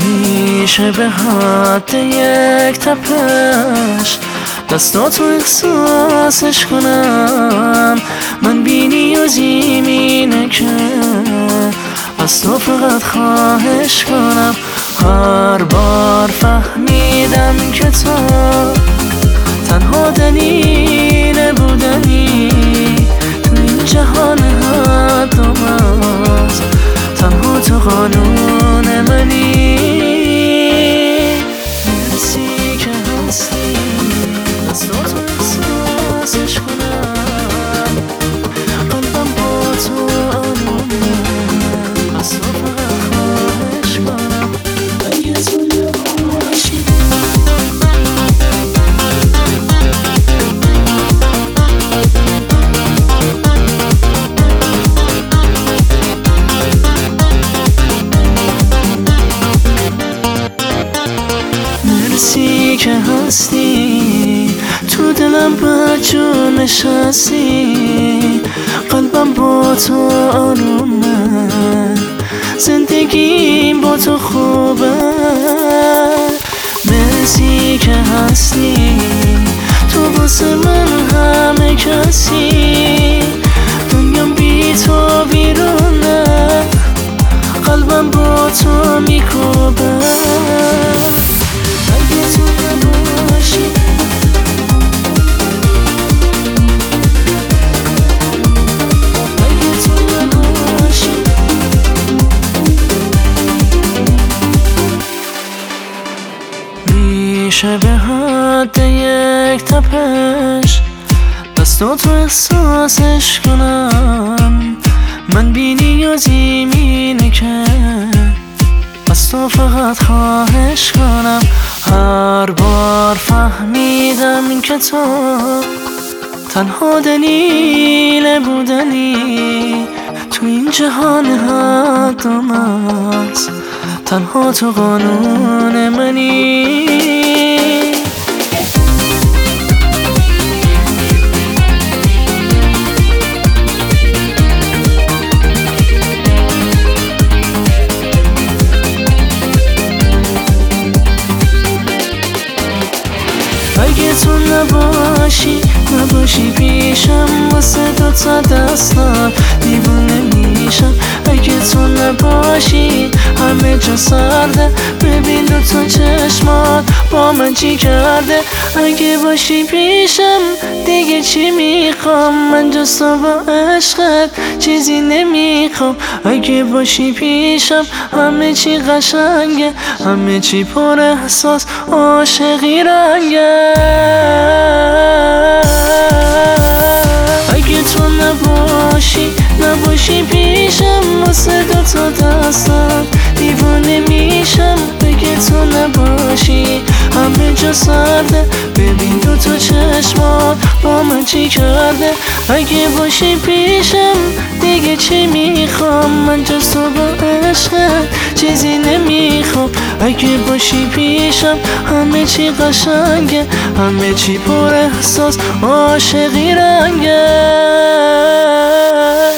میشه به حد یک تپش دستاتو احساسش کنم. من بی نیازیم اینه که از تو فقط خواهش کنم. هر بار فهمیدم که تو تنها دلیل بودنی تو این جهان حدم است. تنها تو قانون منی. مرسی که هستی دستاتو احساسش کنم. قلبم با تو آرومه از تو فقط خواهش کنم. اگه تو نباشی مرسی که هستی تو دلم بجا نشستی. قلبم با تو آرومه زندگیم با تو خوبه. مرسی که هستی تو واسه من همه کسی. دنیام بی تو بیرونه قلبم با تو میکوبه. اگه تو نباشی اگه تو نباشی میشه به حد یک تپش دستاتو احساسش کنم. من بی نیازیم اینه که از تو فقط خواهش کنم. هر بار فهمیدم که تو تنها دلیل بودنی تو این جهان حدم است. تنها تو قانون منی. اگه تو نباشی پیشم واسه دوتا دستم دیوونه میشم. اگه تو نباشی همه جا سرده ببین دوتا چشمات با من چی کرده. اگه باشی پیشم دیگه چی میخوام من جز تو با عشقت چیزی نمیخوام. اگه باشی پیشم همه چی قشنگه همه چی پر احساس عاشقی رنگه. اگه تو نباشی پیشم واسه دوتا دستم دیوونه میشم. اگه تو نباشی همه جا سرده ببین دوتا چشمات با من چی کرده. اگه باشی پیشم دیگه چی میخوام من جز تو با عشقت چیزی نمیخوام. اگه باشی پیشم همه چی قشنگه همه چی پر احساس عاشقی رنگه.